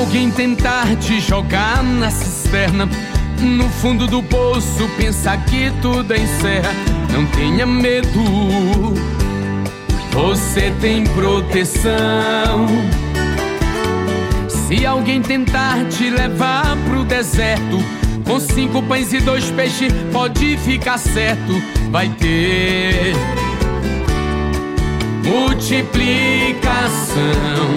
alguém tentar te jogar na cisterna, no fundo do poço, pensa que tudo encerra. Não tenha medo, você tem proteção. Se alguém tentar te levar pro deserto, com 5 pães e 2 peixes, pode ficar certo, vai ter multiplicação.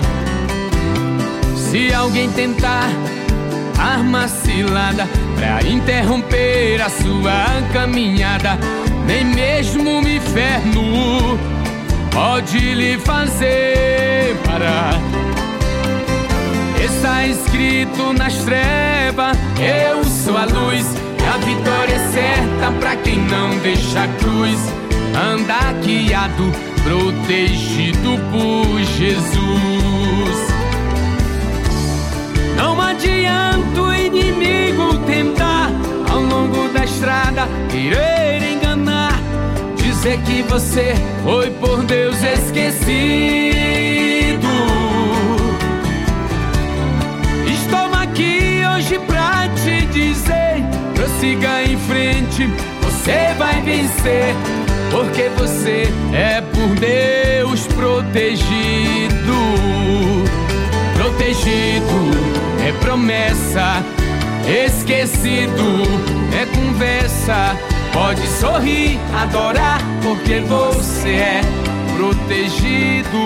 Se alguém tentar arma cilada pra interromper a sua caminhada, nem mesmo o inferno pode lhe fazer parar. Está escrito nas trevas, eu sou a luz, e a vitória é certa pra quem não deixa a cruz. Anda guiado, protegido por Jesus. Não adianta o inimigo tentar, ao longo da estrada, querer enganar, dizer que você foi por Deus esquecido. Estou aqui hoje pra te dizer, prossiga em frente, você vai vencer, porque você é por Deus protegido. Protegido é promessa, esquecido é conversa. Pode sorrir, adorar, porque você é protegido.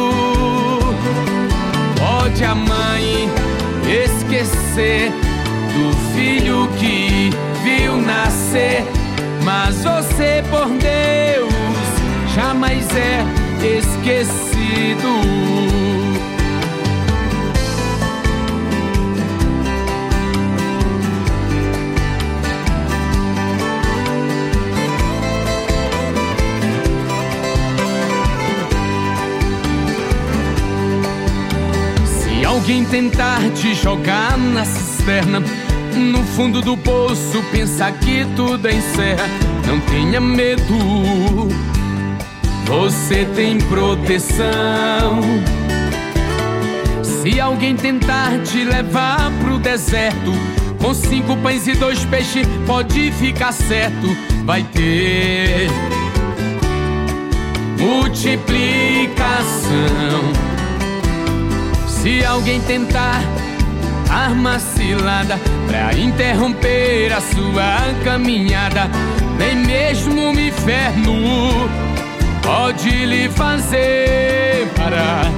Pode a mãe esquecer do filho que viu nascer, mas você por Deus jamais é esquecido. Se alguém tentar te jogar na cisterna, no fundo do poço, pensa que tudo encerra, não tenha medo, você tem proteção. Se alguém tentar te levar pro deserto, com 5 pães e 2 peixes, pode ficar certo, vai ter multiplicação. Se alguém tentar arma cilada pra interromper a sua caminhada, nem mesmo o inferno pode lhe fazer parar.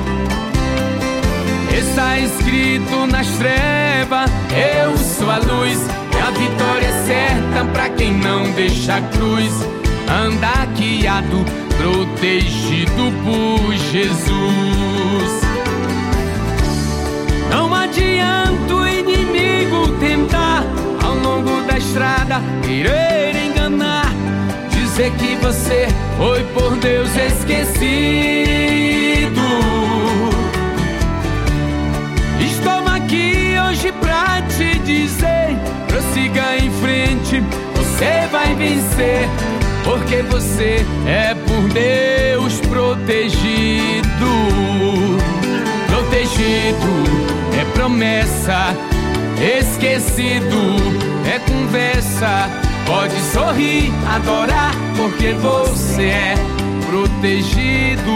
Está escrito nas trevas, eu sou a luz, e a vitória é certa pra quem não deixa a cruz. Anda guiado, protegido por Jesus. Não adianta o inimigo tentar, ao longo da estrada, querer enganar, dizer que você foi por Deus esquecido. Estou aqui hoje pra te dizer, prossiga em frente, você vai vencer, porque você é por Deus protegido. Protegido é promessa, esquecido é conversa. Pode sorrir, adorar, porque você é protegido.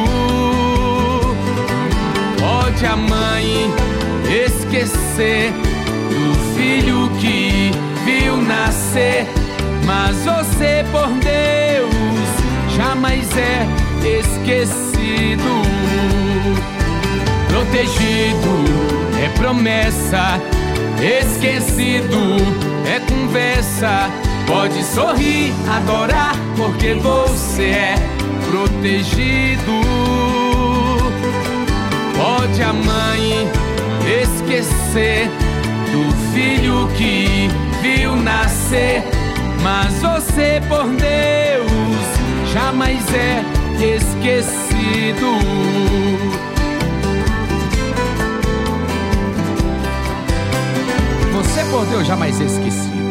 Pode a mãe esquecer do filho que viu nascer, mas você por Deus jamais é esquecido. Protegido é promessa, esquecido é conversa. Pode sorrir, adorar, porque você é protegido. Pode a mãe esquecer do filho que viu nascer, mas você por Deus jamais é esquecido. Você por Deus jamais é esquecido.